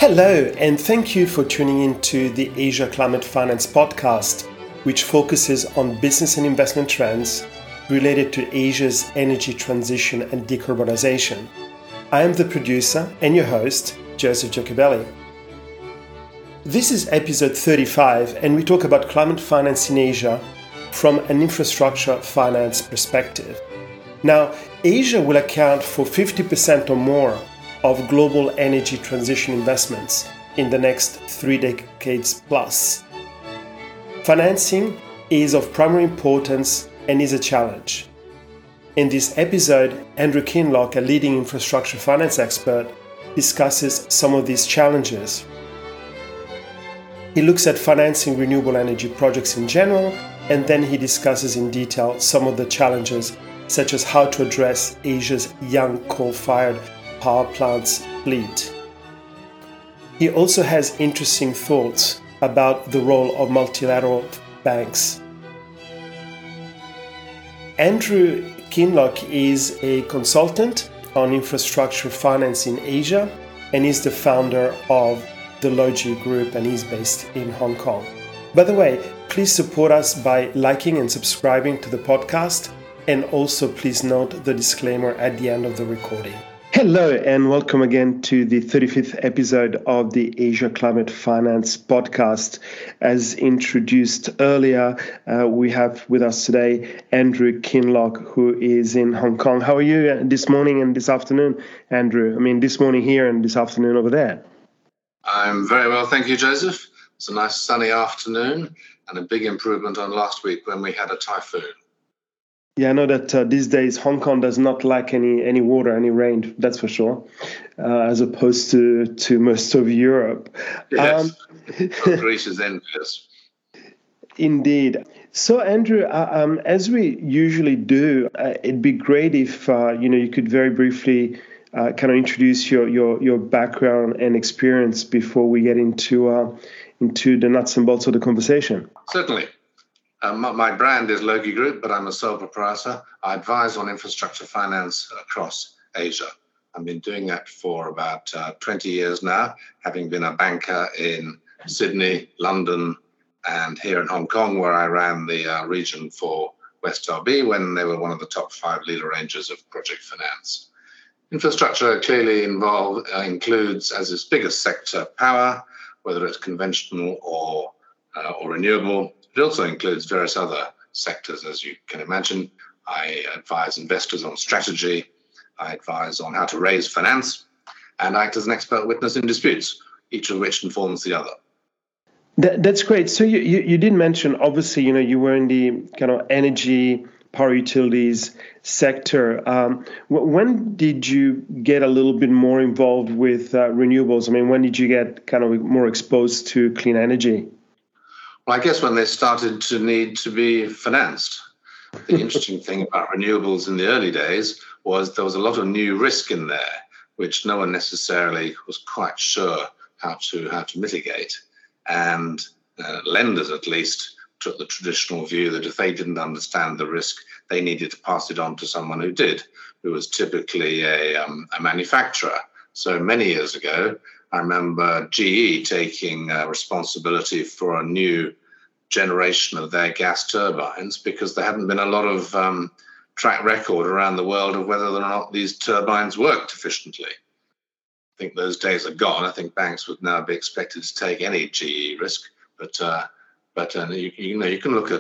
Hello, and thank you for tuning in to the Asia Climate Finance podcast, which focuses on business and investment trends related to Asia's energy transition and decarbonization. I am the producer and your host, Joseph Giacobelli. This is episode 35, and we talk about climate finance in Asia from an infrastructure finance perspective. Now, Asia will account for 50% or more of global energy transition investments in the next 3 decades plus. Financing is of primary importance and is a challenge. In this episode, Andrew Kinloch, a leading infrastructure finance expert, discusses some of these challenges. He looks at financing renewable energy projects in general, and then he discusses in detail some of the challenges, such as how to address Asia's young coal-fired power plants fleet. He also has interesting thoughts about the role of multilateral banks. Andrew Kinloch is a consultant on infrastructure finance in Asia and is the founder of the Logi Group, and he's based in Hong Kong. By the way, please support us by liking and subscribing to the podcast, and also please note the disclaimer at the end of the recording. Hello and welcome again to the 35th episode of the Asia Climate Finance podcast. As introduced earlier, we have with us today Andrew Kinloch, who is in Hong Kong. How are you this morning and this afternoon, Andrew? This morning here and this afternoon over there. I'm very well, thank you, Joseph. It's a nice sunny afternoon and a big improvement on last week when we had a typhoon. Yeah, I know that these days Hong Kong does not lack any water, any rain, that's for sure, as opposed to most of Europe. Yes, Greece is envious. Indeed. So, Andrew, as we usually do, it'd be great if you could very briefly kind of introduce your background and experience before we get into the nuts and bolts of the conversation. Certainly. My brand is Logi Group, but I'm a sole proprietor. I advise on infrastructure finance across Asia. I've been doing that for about 20 years now, having been a banker in Sydney, London, and here in Hong Kong, where I ran the region for West RB when they were one of the top 5 lead arrangers of project finance. Infrastructure clearly includes, as its biggest sector, power, whether it's conventional or renewable. It also includes various other sectors, as you can imagine. I advise investors on strategy, I advise on how to raise finance, and act as an expert witness in disputes, each of which informs the other. That's great. So you did mention, obviously, you were in the kind of energy, power utilities sector. When did you get a little bit more involved with renewables? When did you get kind of more exposed to clean energy? Well, I guess when they started to need to be financed. The interesting thing about renewables in the early days was there was a lot of new risk in there, which no one necessarily was quite sure how to mitigate. And lenders, at least, took the traditional view that if they didn't understand the risk, they needed to pass it on to someone who did, who was typically a manufacturer. So many years ago, I remember GE taking responsibility for a new generation of their gas turbines because there hadn't been a lot of track record around the world of whether or not these turbines worked efficiently. I think those days are gone. I think banks would now be expected to take any GE risk, but you can look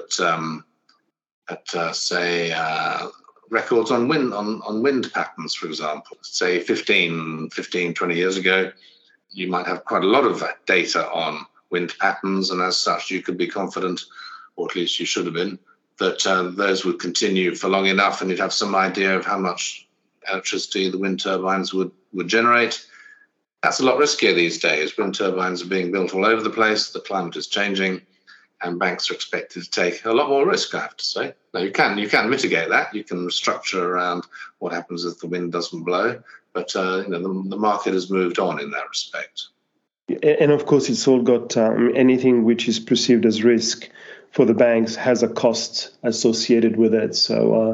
at records on wind patterns, for example. Say 15, 20 years ago, you might have quite a lot of data on wind patterns, and as such, you could be confident, or at least you should have been, that those would continue for long enough, and you'd have some idea of how much electricity the wind turbines would generate. That's a lot riskier these days. Wind turbines are being built all over the place, the climate is changing, and banks are expected to take a lot more risk, I have to say. Now, you can mitigate that. You can restructure around what happens if the wind doesn't blow, but the market has moved on in that respect. And of course, it's all got anything which is perceived as risk for the banks has a cost associated with it. So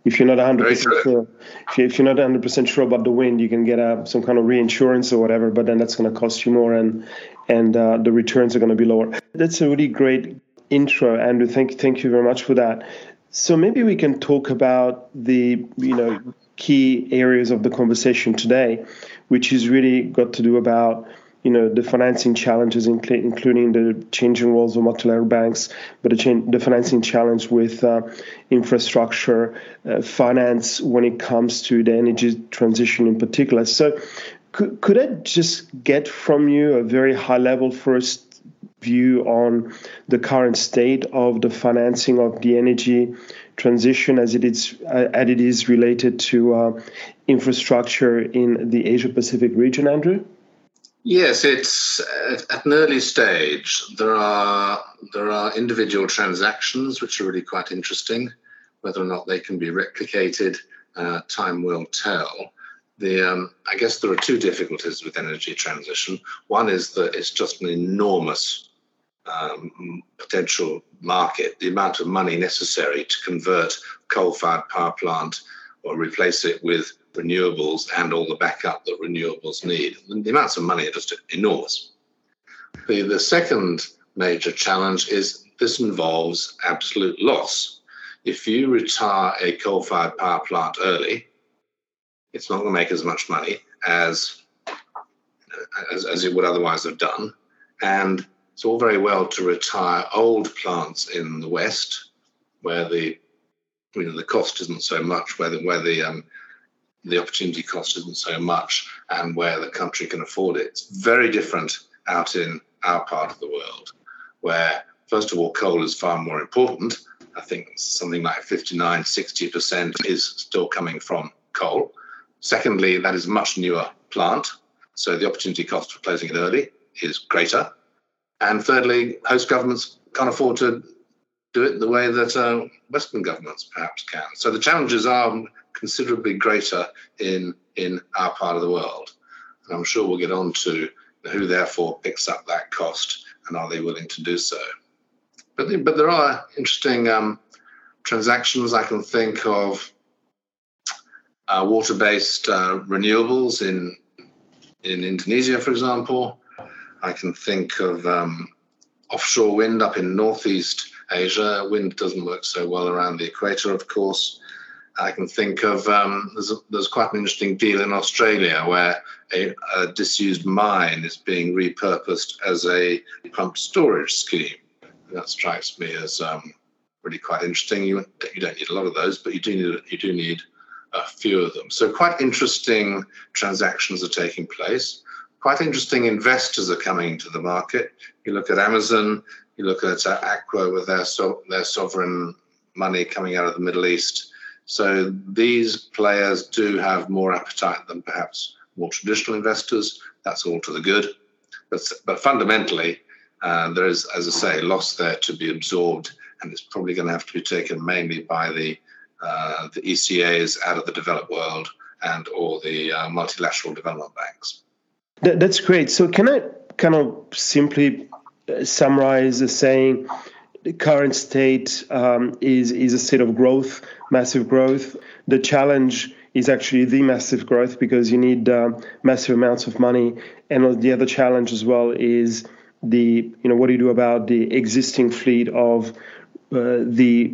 If you're not 100% sure, if you're not 100% sure about the wind, you can get some kind of reinsurance or whatever, but then that's going to cost you more, and the returns are going to be lower. That's a really great intro, Andrew. Thank you very much for that. So maybe we can talk about the key areas of the conversation today, which is really got to do about the financing challenges, including the changing roles of multilateral banks, but the financing challenge with infrastructure, finance when it comes to the energy transition in particular. So could I just get from you a very high-level first view on the current state of the financing of the energy transition as it is related to infrastructure in the Asia-Pacific region, Andrew? Yes, it's at an early stage. There are individual transactions which are really quite interesting. Whether or not they can be replicated, time will tell. I guess there are two difficulties with energy transition. One is that it's just an enormous potential market. The amount of money necessary to convert coal-fired power plant or replace it with renewables and all the backup that renewables need. The amounts of money are just enormous. The second major challenge is this involves absolute loss. If you retire a coal-fired power plant early, it's not going to make as much money as it would otherwise have done. And it's all very well to retire old plants in the West, where the cost isn't so much, where the opportunity cost isn't so much, and where the country can afford it. It's very different out in our part of the world, where, first of all, coal is far more important. I think something like 59-60% is still coming from coal. Secondly, that is a much newer plant, so the opportunity cost for closing it early is greater. And thirdly, host governments can't afford to do it the way that Western governments perhaps can. So the challenges are considerably greater in our part of the world. And I'm sure we'll get on to who therefore picks up that cost and are they willing to do so. But there are interesting transactions. I can think of water-based renewables in Indonesia, for example. I can think of offshore wind up in Northeast Asia. Wind doesn't work so well around the equator, of course. I can think of there's quite an interesting deal in Australia where a disused mine is being repurposed as a pumped storage scheme. That strikes me as really quite interesting. You don't need a lot of those, but you do need a few of them. So quite interesting transactions are taking place. Quite interesting investors are coming into the market. You look at Amazon, you look at Aqua with their sovereign money coming out of the Middle East. So these players do have more appetite than perhaps more traditional investors. That's all to the good. But fundamentally, there is, as I say, loss there to be absorbed, and it's probably going to have to be taken mainly by the ECAs out of the developed world and or the multilateral development banks. That's great. So can I kind of simply summarize as saying the current state is a state of growth, massive growth. The challenge is actually the massive growth because you need massive amounts of money. And the other challenge as well is what do you do about the existing fleet of the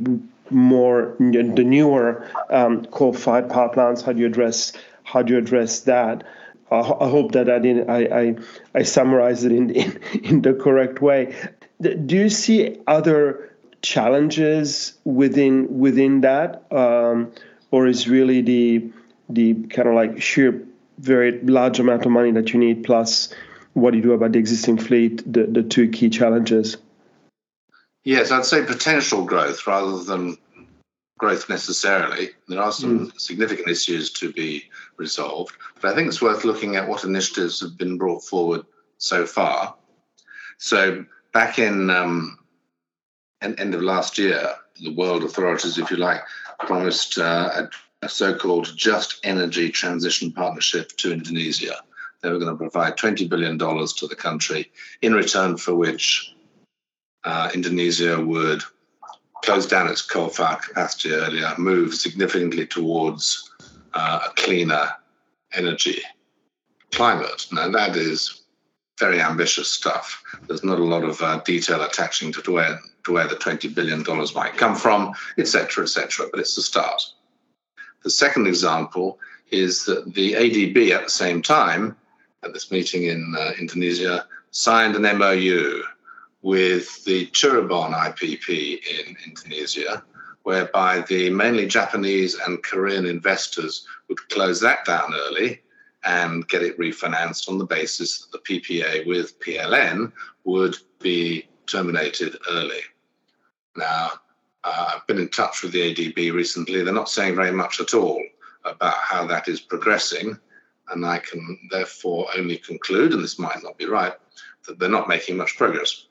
newer coal-fired power plants? How do you address that? I hope that I summarized it in the correct way. Do you see other challenges within that, or is really the kind of like sheer very large amount of money that you need plus what do you do about the existing fleet the two key challenges? Yes, I'd say potential growth rather than growth necessarily. There are some significant issues to be resolved, but I think it's worth looking at what initiatives have been brought forward so far. So back in end of last year, the world authorities, if you like, promised a so-called Just Energy Transition Partnership to Indonesia. They were going to provide $20 billion to the country, in return for which Indonesia would closed down its coal-fired capacity earlier, moved significantly towards a cleaner energy climate. Now, that is very ambitious stuff. There's not a lot of detail attaching to where the $20 billion might come from, et cetera, but it's a start. The second example is that the ADB at the same time, at this meeting in Indonesia, signed an MOU with the Cirebon IPP in Indonesia, whereby the mainly Japanese and Korean investors would close that down early and get it refinanced on the basis that the PPA with PLN would be terminated early. Now, I've been in touch with the ADB recently. They're not saying very much at all about how that is progressing, and I can therefore only conclude, and this might not be right, that they're not making much progress.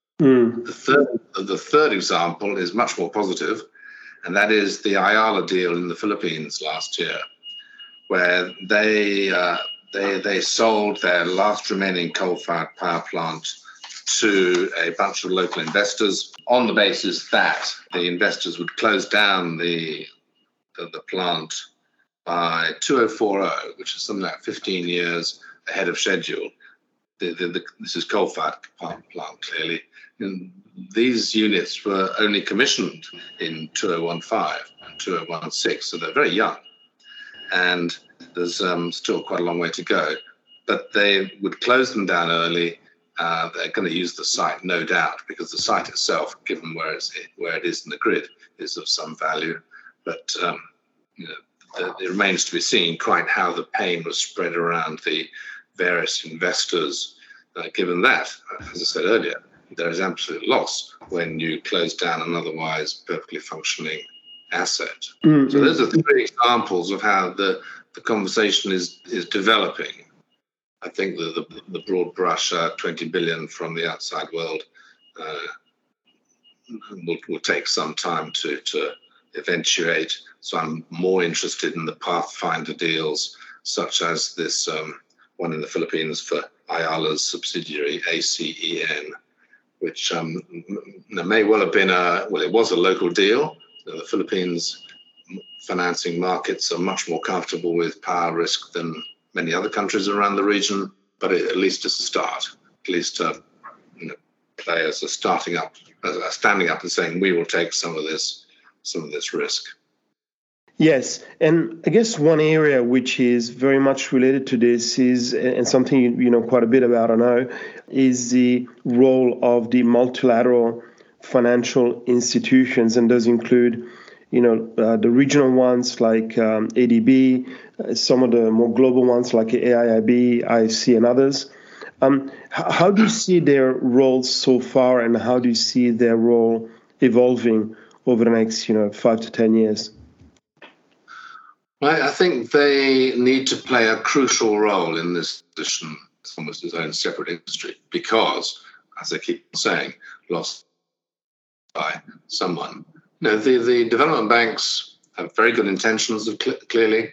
The third example is much more positive, and that is the Ayala deal in the Philippines last year, where they sold their last remaining coal-fired power plant to a bunch of local investors on the basis that the investors would close down the plant by 2040, which is something like 15 years ahead of schedule. This is coal-fired power plant, clearly. And these units were only commissioned in 2015 and 2016, so they're very young. And there's still quite a long way to go. But they would close them down early. They're going to use the site, no doubt, because the site itself, given where it is in the grid, is of some value. But it remains to be seen quite how the pain was spread around the various investors, given that, as I said earlier, there is absolute loss when you close down an otherwise perfectly functioning asset. Mm-hmm. So those are three examples of how the conversation is developing. I think the broad brush, 20 billion from the outside world, will take some time to eventuate. So I'm more interested in the pathfinder deals, such as this one in the Philippines for Ayala's subsidiary, ACEN, which may well have been it was a local deal. The Philippines financing markets are much more comfortable with power risk than many other countries around the region, but at least it's a start. At least players are standing up and saying, we will take some of this risk. Yes, and I guess one area which is very much related to this is, and something you know quite a bit about, I know, is the role of the multilateral financial institutions, and those include, the regional ones like ADB, some of the more global ones like AIIB, IFC, and others. How do you see their roles so far, and how do you see their role evolving over the next, 5 to 10 years? I think they need to play a crucial role in this position. It's almost its own separate industry because, as I keep saying, lost by someone. The development banks have very good intentions. Clearly,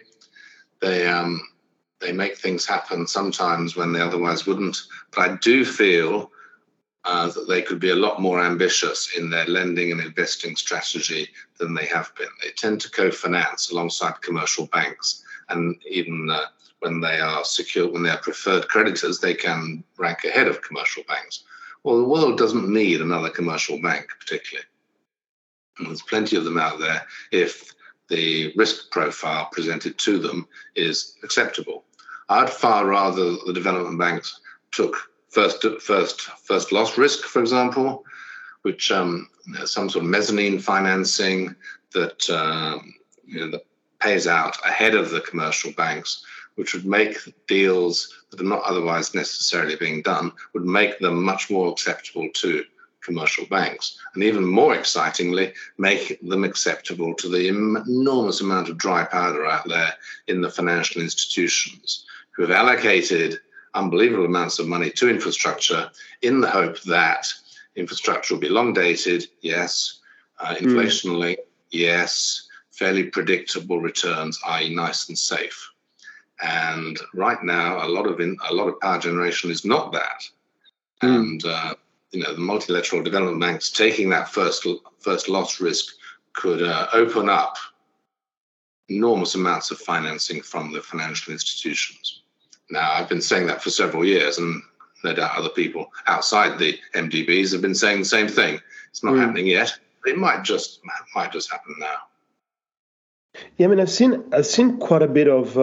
they make things happen sometimes when they otherwise wouldn't. But I do feel that they could be a lot more ambitious in their lending and investing strategy than they have been. They tend to co-finance alongside commercial banks, and even when they are preferred creditors, they can rank ahead of commercial banks. Well, the world doesn't need another commercial bank particularly. And there's plenty of them out there if the risk profile presented to them is acceptable. I'd far rather the development banks took first loss risk, for example, which some sort of mezzanine financing that that pays out ahead of the commercial banks, which would make deals that are not otherwise necessarily being done, would make them much more acceptable to commercial banks, and even more excitingly, make them acceptable to the enormous amount of dry powder out there in the financial institutions who have allocated unbelievable amounts of money to infrastructure in the hope that infrastructure will be long dated, yes, inflation-linked, yes, fairly predictable returns, i.e. nice and safe. And right now, a lot of power generation is not that. And the multilateral development banks taking that first loss risk could open up enormous amounts of financing from the financial institutions. Now, I've been saying that for several years, and no doubt other people outside the MDBs have been saying the same thing. It's not happening yet. It might just happen now. Yeah, I mean, I've seen quite a bit of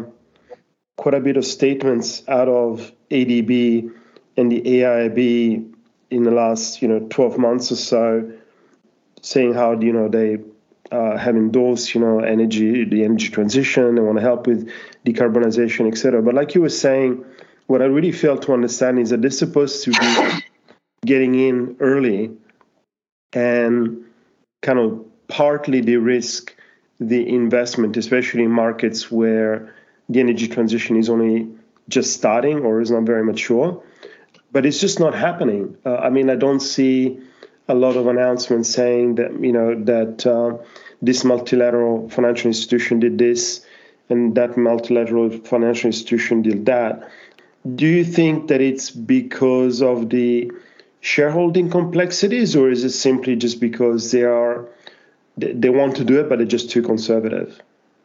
statements out of ADB and the AIIB in the last 12 months or so, saying how they have endorsed the energy transition. They want to help with decarbonization, etc. But like you were saying, what I really failed to understand is that they're supposed to be getting in early and kind of partly de-risk the investment, especially in markets where the energy transition is only just starting or is not very mature. But it's just not happening. I don't see a lot of announcements saying that that this multilateral financial institution did this and that multilateral financial institution did that. Do you think that it's because of the shareholding complexities, or is it simply just because they want to do it, but they're just too conservative?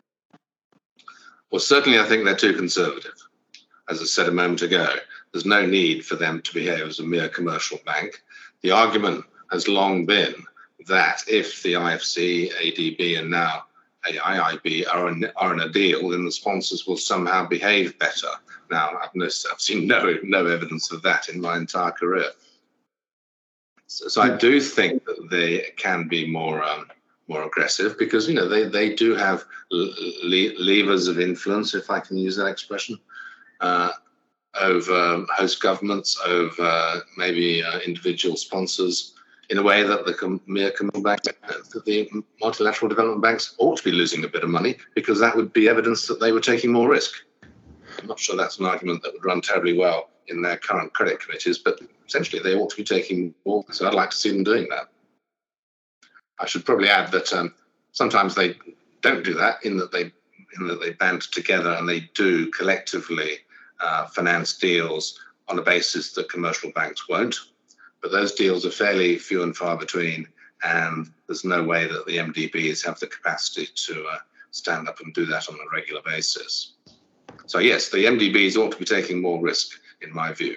Well, certainly I think they're too conservative. As I said a moment ago, there's no need for them to behave as a mere commercial bank. The argument has long been that if the IFC, ADB, and now AIIB are in a deal, then the sponsors will somehow behave better. Now, I've seen no evidence of that in my entire career. So I do think that they can be more aggressive because they do have levers of influence, if I can use that expression, over host governments, over maybe individual sponsors, in a way that the mere commercial banks, the multilateral development banks ought to be losing a bit of money, because that would be evidence that they were taking more risk. I'm not sure that's an argument that would run terribly well in their current credit committees, but essentially they ought to be taking more. So I'd like to see them doing that. I should probably add that sometimes they don't do that, in that they band together and they do collectively finance deals on a basis that commercial banks won't. But those deals are fairly few and far between, and there's no way that the MDBs have the capacity to stand up and do that on a regular basis. So yes, the MDBs ought to be taking more risk, in my view.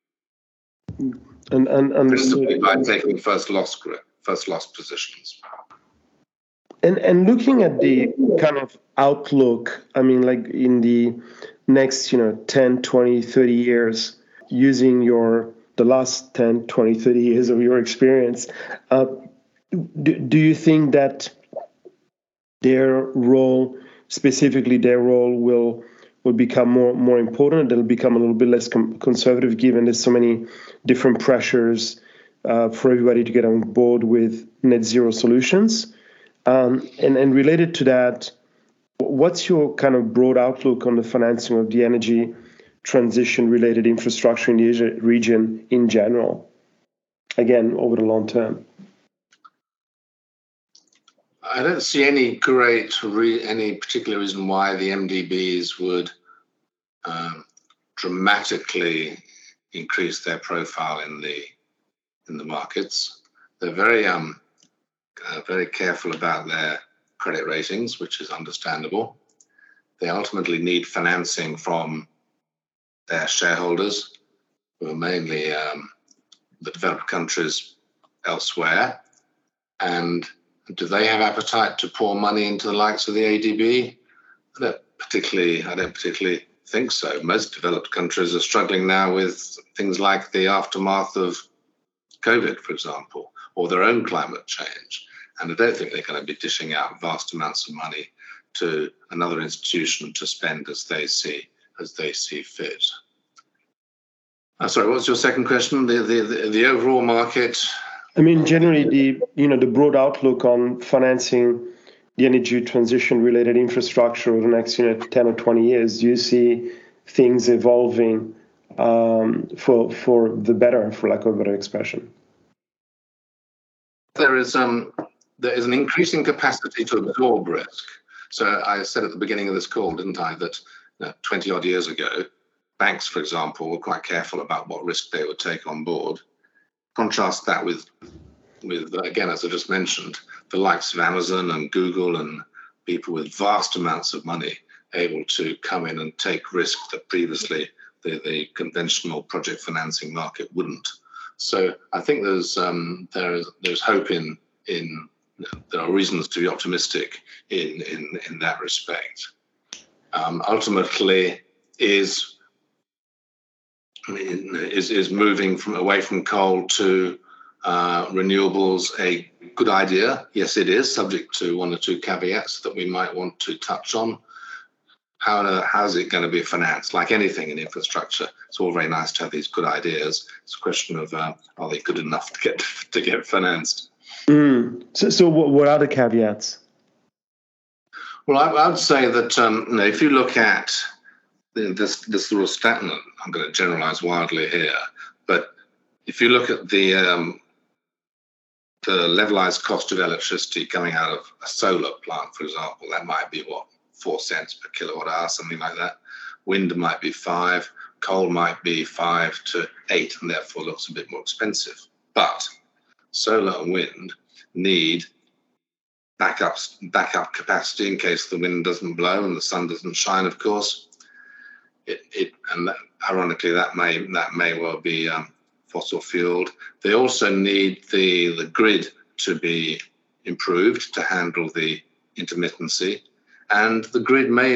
Principally by taking first loss positions. And looking at the kind of outlook, like in the next 10, 20, 30 years, using the last 10, 20, 30 years of your experience, do you think that their role will become more important? They'll become a little bit less conservative, given there's so many different pressures for everybody to get on board with net zero solutions. And related to that, what's your kind of broad outlook on the financing of the energy transition-related infrastructure in the Asia region in general, again, over the long term? I don't see any any particular reason why the MDBs would dramatically increase their profile in the markets. They're very careful about their credit ratings, which is understandable. They ultimately need financing from their shareholders, who are mainly the developed countries elsewhere. And do they have appetite to pour money into the likes of the ADB? I don't particularly think so. Most developed countries are struggling now with things like the aftermath of COVID, for example, or their own climate change. And I don't think they're going to be dishing out vast amounts of money to another institution to spend as they see fit. Sorry, what was your second question? The overall market. Generally, the broad outlook on financing the energy transition related infrastructure over the next 10 or 20 years. Do you see things evolving for the better, for lack of a better expression? There is an increasing capacity to absorb risk. So I said at the beginning of this call, didn't I, that 20 odd years ago, banks, for example, were quite careful about what risk they would take on board. Contrast that with again, as I just mentioned, the likes of Amazon and Google and people with vast amounts of money able to come in and take risk that previously the conventional project financing market wouldn't. So I think there's hope in there are reasons to be optimistic in that respect. Ultimately, is moving away from coal to renewables a good idea? Yes, it is, subject to one or two caveats that we might want to touch on. How is it going to be financed? Like anything in infrastructure, it's all very nice to have these good ideas. It's a question of are they good enough to get financed? So what are the caveats? Well, I would say that if you look at this little statement, I'm going to generalize wildly here, but if you look at the levelized cost of electricity coming out of a solar plant, for example, that might be 4 cents per kilowatt hour, something like that. Wind might be 5, coal might be 5 to 8, and therefore looks a bit more expensive. But solar and wind need backup capacity in case the wind doesn't blow and the sun doesn't shine, of course. Ironically, that may well be fossil fueled. They also need the grid to be improved to handle the intermittency, and the grid may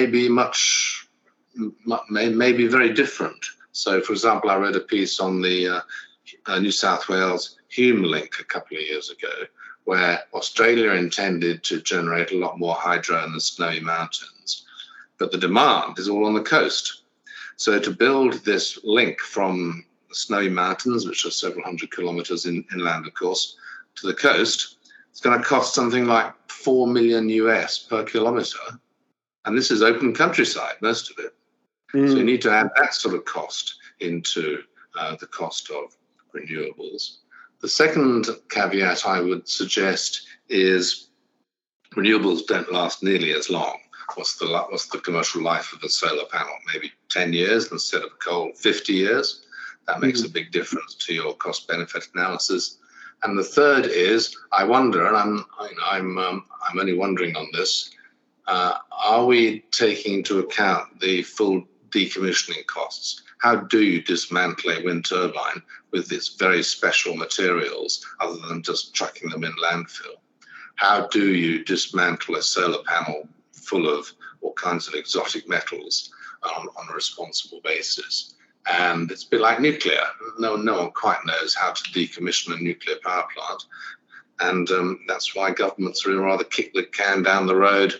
be very different. So, for example, I read a piece on the New South Wales Hume link a couple of years ago, where Australia intended to generate a lot more hydro in the Snowy Mountains, but the demand is all on the coast. So to build this link from the Snowy Mountains, which are several hundred kilometers inland, of course, to the coast, it's going to cost something like $4 million US per kilometer. And this is open countryside, most of it. So you need to add that sort of cost into the cost of renewables. The second caveat I would suggest is renewables don't last nearly as long. What's the commercial life of a solar panel? Maybe 10 years instead of coal, 50 years. That makes a big difference to your cost-benefit analysis. And the third is, I wonder, and I'm only wondering on this, are we taking into account the full decommissioning costs? How do you dismantle a wind turbine with its very special materials other than just chucking them in landfill? How do you dismantle a solar panel full of all kinds of exotic metals on a responsible basis? And it's a bit like nuclear. No one quite knows how to decommission a nuclear power plant. And that's why governments really rather kick the can down the road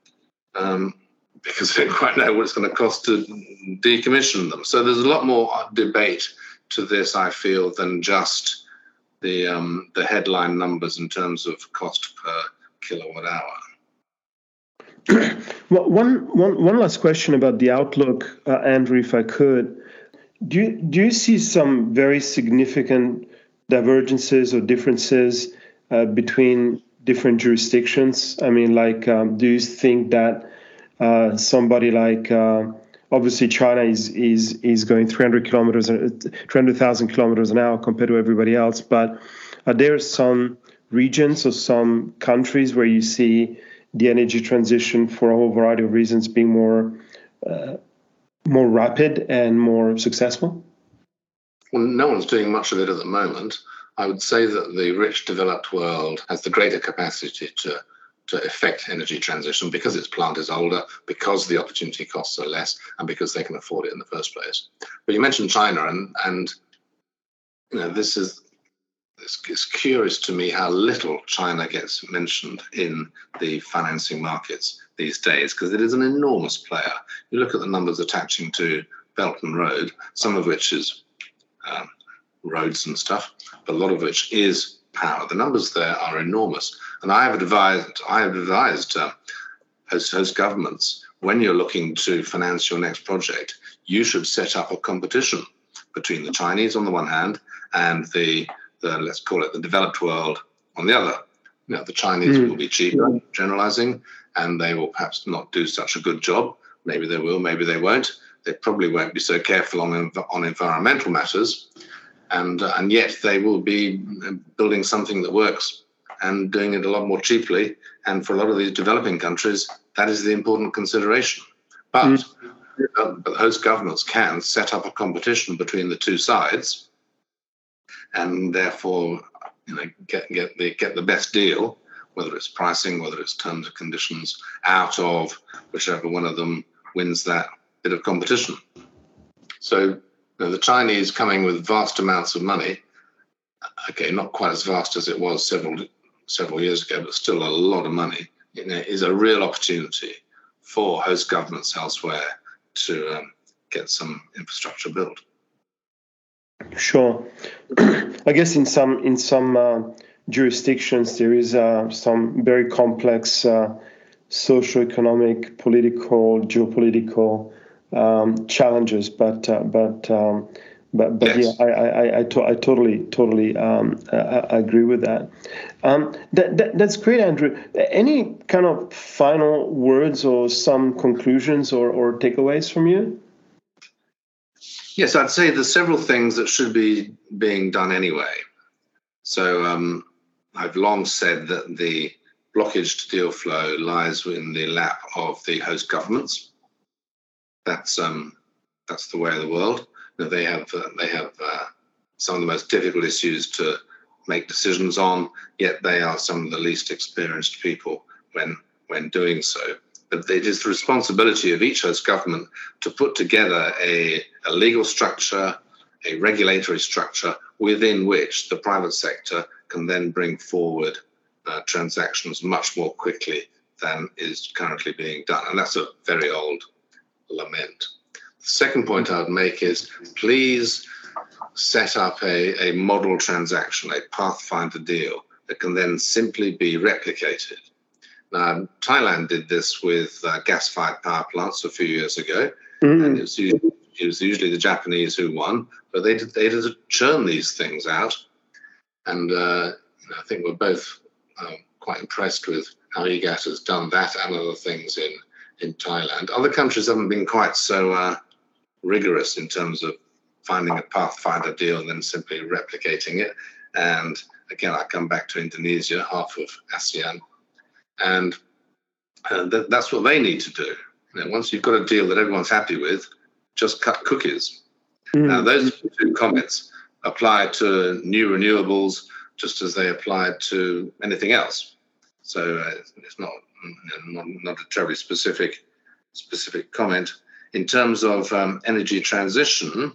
because they don't quite know what it's going to cost to decommission them. So there's a lot more debate to this, I feel, than just the headline numbers in terms of cost per kilowatt hour. Well, one last question about the outlook, Andrew, if I could. Do you see some very significant divergences or differences between different jurisdictions? I mean, do you think that somebody like obviously China is going 300,000 kilometers an hour compared to everybody else, but are there some regions or some countries where you see the energy transition for a whole variety of reasons being more rapid and more successful? Well, no one's doing much of it at the moment. I would say that the rich developed world has the greater capacity to effect energy transition because its plant is older, because the opportunity costs are less, and because they can afford it in the first place. But you mentioned China, and it's curious to me how little China gets mentioned in the financing markets these days, because it is an enormous player. You look at the numbers attaching to Belt and Road, some of which is roads and stuff, but a lot of which is power. The numbers there are enormous. And I have advised host governments, when you're looking to finance your next project, you should set up a competition between the Chinese on the one hand and the let's call it the developed world on the other. The Chinese will be cheaper, generalizing, and they will perhaps not do such a good job. Maybe they will, maybe they won't. They probably won't be so careful on environmental matters. and yet they will be building something that works and doing it a lot more cheaply. And for a lot of these developing countries, that is the important consideration. But host governments can set up a competition between the two sides, and therefore, get the best deal, whether it's pricing, whether it's terms and conditions, out of whichever one of them wins that bit of competition. So the Chinese coming with vast amounts of money, okay, not quite as vast as it was several years ago, but still a lot of money, is a real opportunity for host governments elsewhere to get some infrastructure built. Sure. I guess in some jurisdictions there is some very complex socioeconomic, political, geopolitical challenges, but yes. Yeah, I totally agree with that. That's great, Andrew. Any kind of final words or some conclusions or takeaways from you? Yes, I'd say there's several things that should be being done anyway. So I've long said that the blockage to deal flow lies in the lap of the host governments. That's the way of the world. They have some of the most difficult issues to make decisions on, yet they are some of the least experienced people when doing so. But it is the responsibility of each host government to put together a legal structure, a regulatory structure within which the private sector can then bring forward transactions much more quickly than is currently being done. And that's a very old lament. The second point I would make is please set up a model transaction, a pathfinder deal that can then simply be replicated. Now, Thailand did this with gas-fired power plants a few years ago, and it was usually the Japanese who won, but they did churn these things out. And I think we're both quite impressed with how EGAT has done that and other things in Thailand. Other countries haven't been quite so rigorous in terms of finding a pathfinder deal and then simply replicating it. And again, I come back to Indonesia, half of ASEAN, and that's what they need to do. Once you've got a deal that everyone's happy with, just cut cookies. Now, those two comments apply to new renewables just as they apply to anything else. So it's not a terribly specific comment. In terms of energy transition,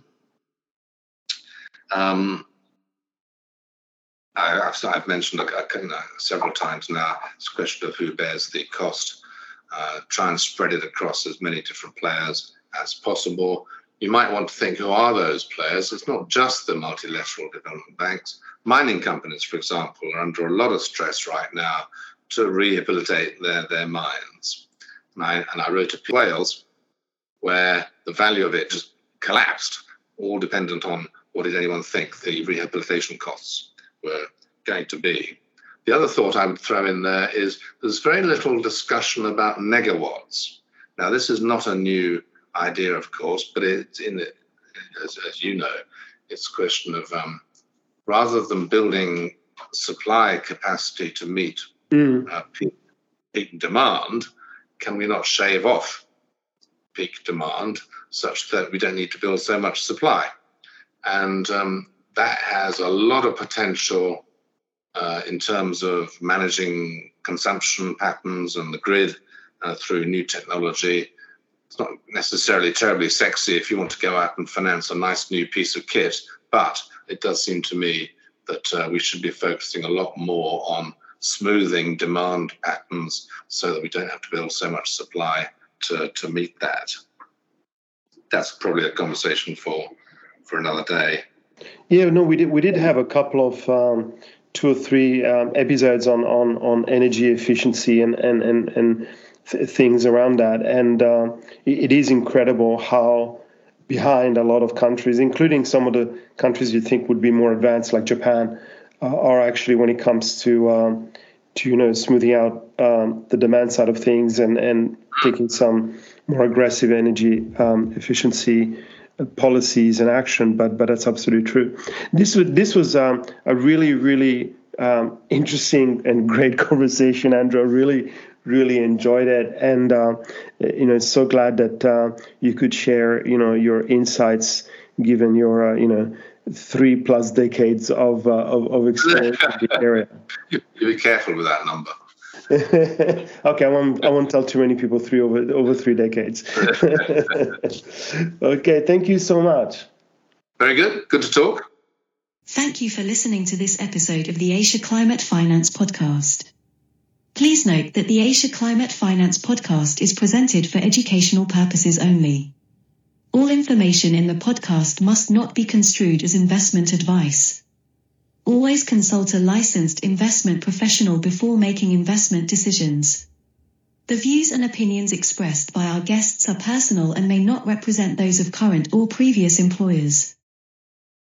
I've mentioned several times now, it's a question of who bears the cost. Try and spread it across as many different players as possible. You might want to think, who are those players? It's not just the multilateral development banks. Mining companies, for example, are under a lot of stress right now to rehabilitate their mines. And I wrote a Wales where the value of it just collapsed, all dependent on what did anyone think the rehabilitation costs were going to be. The other thought I would throw in there is there's very little discussion about megawatts. Now, this is not a new idea, of course, but it's as you know, it's a question of rather than building supply capacity to meet peak demand, can we not shave off peak demand such that we don't need to build so much supply? And that has a lot of potential in terms of managing consumption patterns and the grid through new technology. It's not necessarily terribly sexy if you want to go out and finance a nice new piece of kit, but it does seem to me that we should be focusing a lot more on smoothing demand patterns so that we don't have to build so much supply to meet that. That's probably a conversation for another day. Yeah, no, we did have a couple of 2 or 3 episodes on energy efficiency and things around that, and it is incredible how behind a lot of countries, including some of the countries you think would be more advanced, like Japan, are actually when it comes to smoothing out the demand side of things and taking some more aggressive energy efficiency policies and action, but that's absolutely true. This was a really, really interesting and great conversation, Andrew. Really enjoyed it, and so glad that you could share your insights given your 3+ decades of experience in the area. You be careful with that number. Okay, I won't tell too many people over 3 decades. Okay, thank you so much. Very good. Good to talk. Thank you for listening to this episode of the Asia Climate Finance Podcast. Please note that the Asia Climate Finance Podcast is presented for educational purposes only. All information in the podcast must not be construed as investment advice. Always consult a licensed investment professional before making investment decisions. The views and opinions expressed by our guests are personal and may not represent those of current or previous employers.